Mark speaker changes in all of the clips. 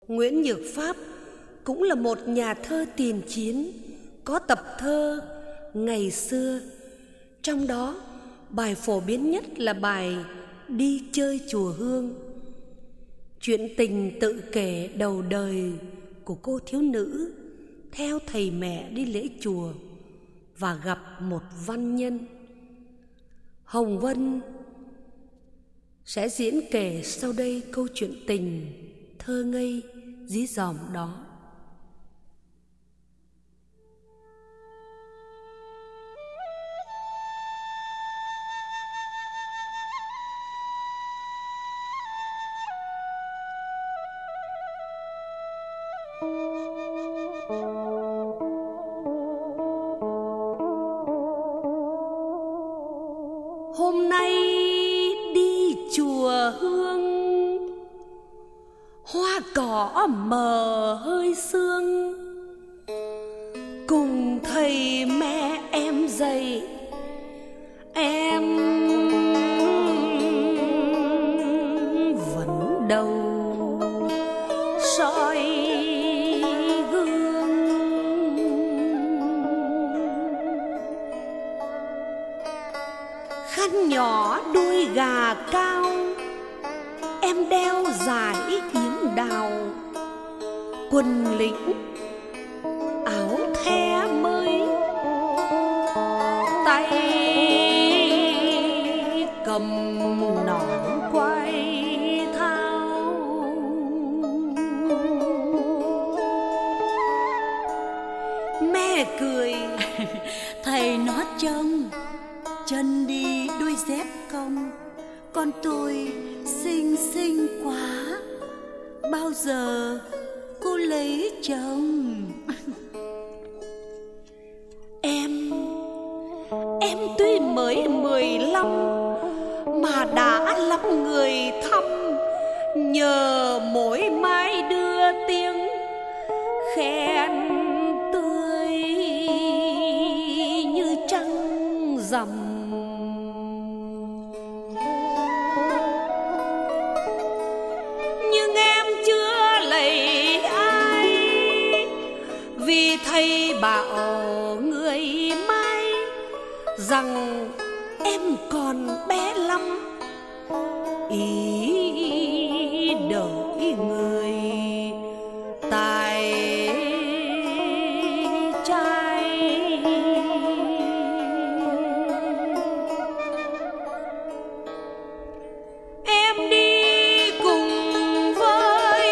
Speaker 1: Nguyễn Nhược Pháp cũng là một nhà thơ tiền chiến, có tập thơ Ngày xưa. Trong đó, bài phổ biến nhất là bài Đi chơi chùa Hương. Chuyện tình tự kể đầu đời của cô thiếu nữ theo thầy mẹ đi lễ chùa và gặp một văn nhân. Hồng Vân sẽ diễn kể sau đây câu chuyện tình thơ ngây dí dỏm đó. Hôm nay đi chùa Hương, hoa cỏ mờ hơi sương, cùng thầy mẹ em dạy em vẫn đầu soi gương. Khăn nhỏ đuôi gà cao, em đeo dài yếm đào, quần lĩnh áo the mới, tay cầm nỏ quay thao. Mẹ cười
Speaker 2: thầy nó trông chân đi đôi dép cong, con tôi xinh xinh quá, bao giờ cô lấy chồng?
Speaker 1: Em tuy mới 15 mà đã lắm người thăm, nhờ mỗi mai đưa tiếng khen tươi như trăng rằm. Nhưng em chưa lấy ai, vì thầy bảo người mai rằng em còn bé lắm, ý đợi người tài trai. Em đi cùng với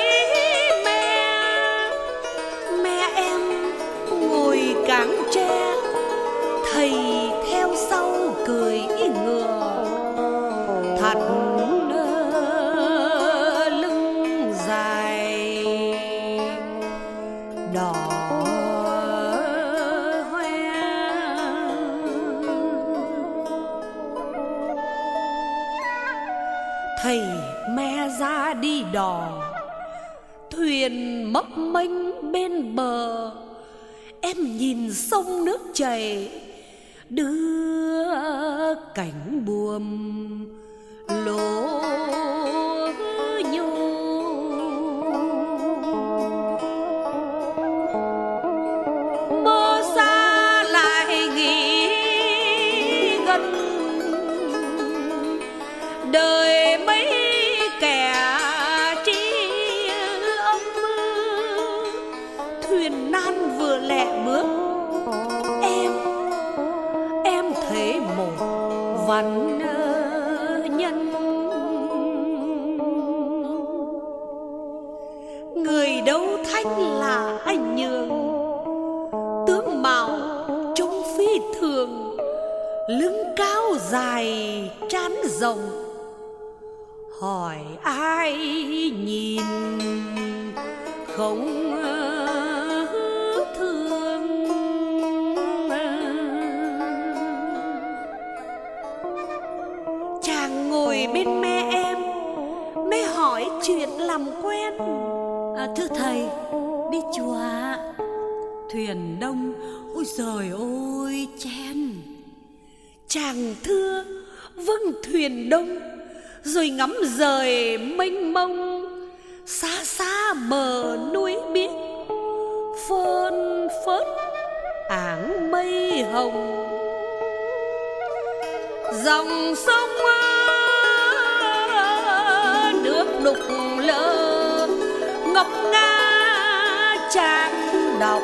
Speaker 1: mẹ em ngồi cáng tre, thầy theo sau cười ngựa, thật lưng dài đỏ hoe. Thầy mẹ ra đi đò, thuyền mấp mênh bên bờ, em nhìn sông nước chảy đưa cảnh buồm lố nhô. Mơ xa lại nghĩ gần, đời mấy kẻ tri âm, thuyền nan vừa lẹ bước, em thấy một văn nhân. Người đấu thanh là anh Nhường, tướng mạo trông phi thường, lưng cao dài trán rộng. Hỏi ai nhìn không thương. Chàng ngồi bên mẹ em, mẹ hỏi chuyện làm quen.
Speaker 2: Thưa thầy, đi chùa ạ. Thuyền đông, ôi giời ôi chen.
Speaker 1: Chàng thưa vâng, thuyền đông, rồi ngắm rời mênh mông, xa xa bờ hồng. Dòng sông nước đục lơ ngọc nga chàng đọc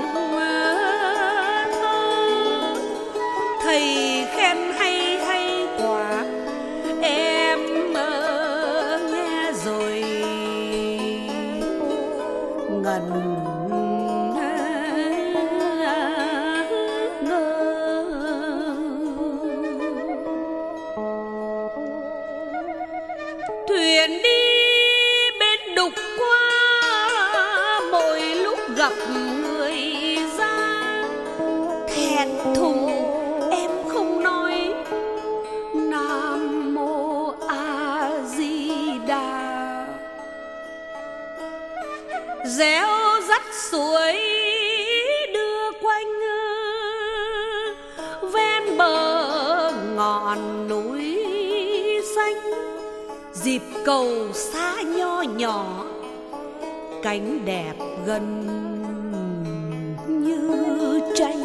Speaker 1: thơ. Thầy khen hay hay quá, em nghe rồi ngẩn thuyền đi bên đục qua, mỗi lúc gặp người ra thẹn thùng em không nói Nam Mô A Di Đà. Réo rắt suối đưa quanh ven bờ ngọn núi xanh, dịp cầu xa nho nhỏ cánh đẹp gần như tranh.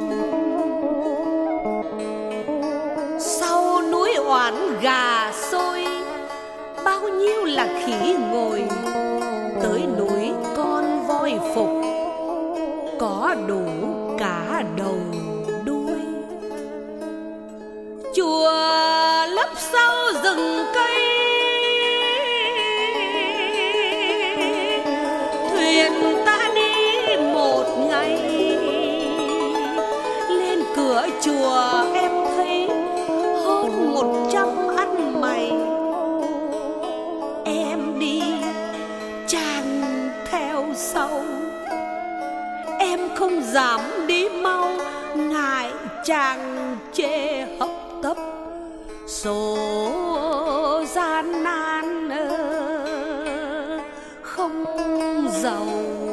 Speaker 1: Sau núi oán gà sôi, bao nhiêu là khỉ ngồi, tới núi con voi phục có đủ cả đầu đuôi. Chùa lấp sau rừng cây, thuyền ta đi một ngày. Lên cửa chùa em thấy hơn 100 ăn mày. Em đi chàng theo sau, em không dám đi mau, ngại chàng chê hấp tấp số gian nan không giàu.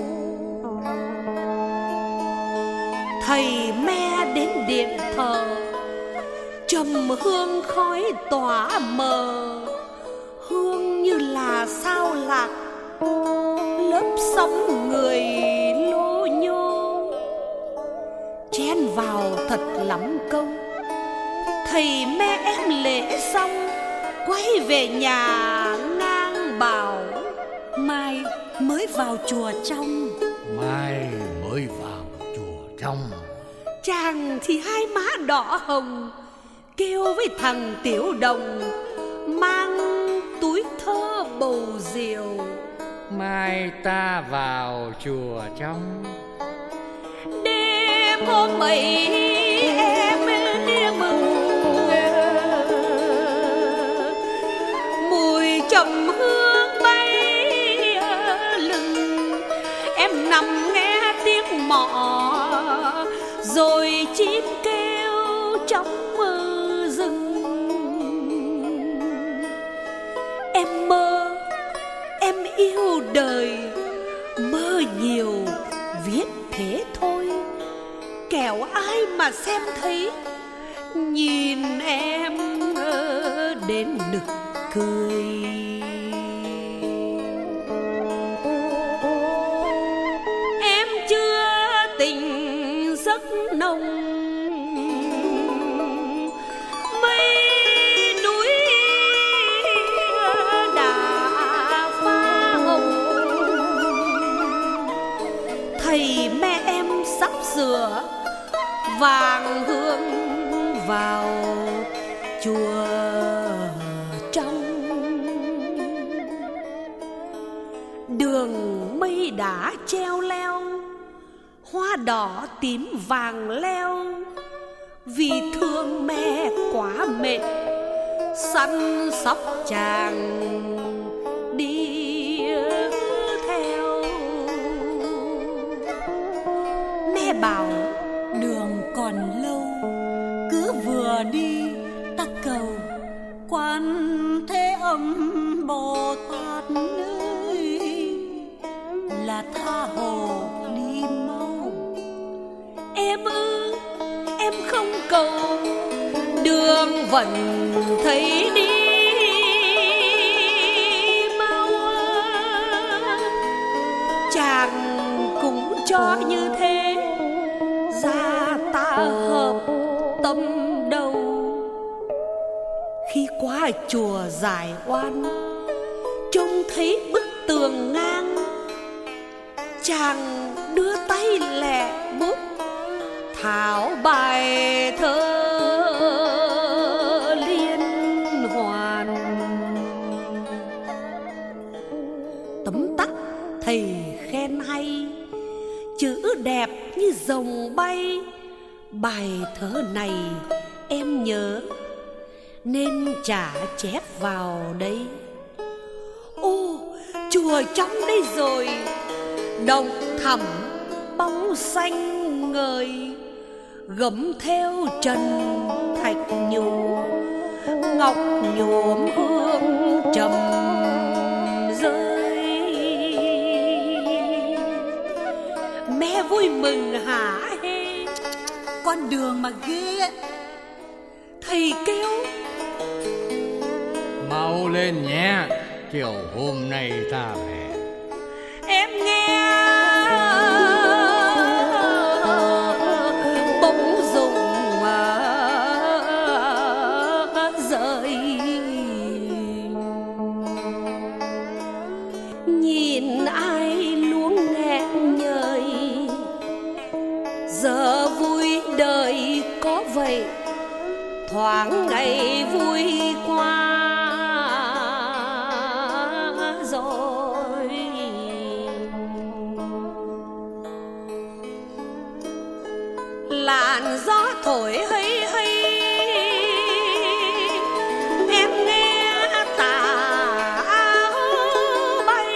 Speaker 1: Thầy me đến điện thờ, trầm hương khói tỏa mờ, hương như là sao lạc lớp sóng người lô nhô. Chen vào thật lắm công, thầy me em lễ xong quay về nhà ngang bảo
Speaker 2: mai mới vào chùa trong.
Speaker 3: Mai mới vào chùa trong.
Speaker 1: Chàng thì hai má đỏ hồng, kêu với thằng Tiểu Đồng mang túi thơ bầu diều.
Speaker 3: Mai ta vào chùa trong.
Speaker 1: Đêm hôm ấy em mừng, mùi trầm hương bay lừng. Em nằm nghe tiếng mõ rồi chim kêu trong rừng. Em mơ, em yêu đời, mơ nhiều viết thế thôi, kẻo ai mà xem thấy nhìn em đến nực cười. Em chưa tỉnh giấc nồng, mây núi đã pha hồng. Thầy mẹ em sắp sửa vàng hương vào chùa trong. Đường mây đá treo leo, hoa đỏ tím vàng leo. Vì thương mẹ quá mệt, săn sóc chàng đi theo. Mẹ bảo
Speaker 2: Đường còn lâu, cứ vừa đi ta cầu Quan Thế Âm Bồ Tát ơi, là tha hồ đi mau.
Speaker 1: em ư, em không cầu, đường vẫn thấy đi mau. Chàng cũng cho như thế, ra ta hờ qua chùa Giải Oan, trông thấy bức tường ngang, chàng đưa tay lẹ bút thảo bài thơ liên hoàn. Tấm tắc thầy khen hay, chữ đẹp như rồng bay. Bài thơ này em nhớ nên chả chép vào đây. Ô, chùa trong đây rồi, đồng thẳm bóng xanh ngời, gấm theo trần thạch nhũ, ngọc nhuộm hương trầm rơi. Mẹ vui mừng hả hê.
Speaker 2: Con đường mà ghê.
Speaker 1: Thầy kêu
Speaker 3: Mau lên nhé, chiều hôm nay ta về.
Speaker 1: em nghe bỗng rụng rơi, nhìn ai luống nghẹn nhời, giờ vui đời có vậy, thoáng ngày vui qua rồi. Làn gió thổi hay hay, em nghe tà áo bay.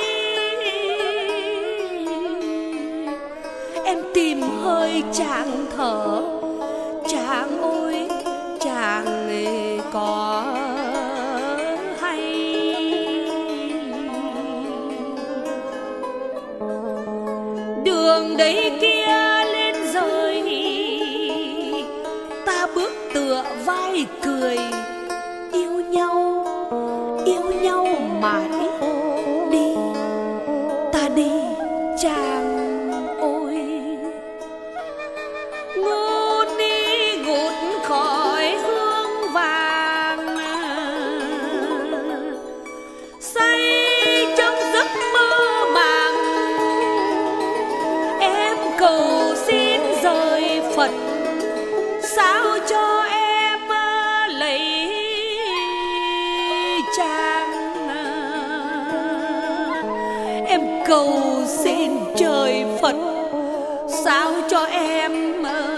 Speaker 1: Em tìm hơi chàng thở, chàng ôi chàng có hay. Đường đấy kia lên rồi, ta bước tựa vai cười, yêu nhau mãi. Đi ta đi chàng ôi. Ngôn đi gột khỏi hương vàng, say trong giấc mơ màng. Em cầu xin rời Phật, sao cho em lấy chàng. Em cầu xin trời Phật, sao cho em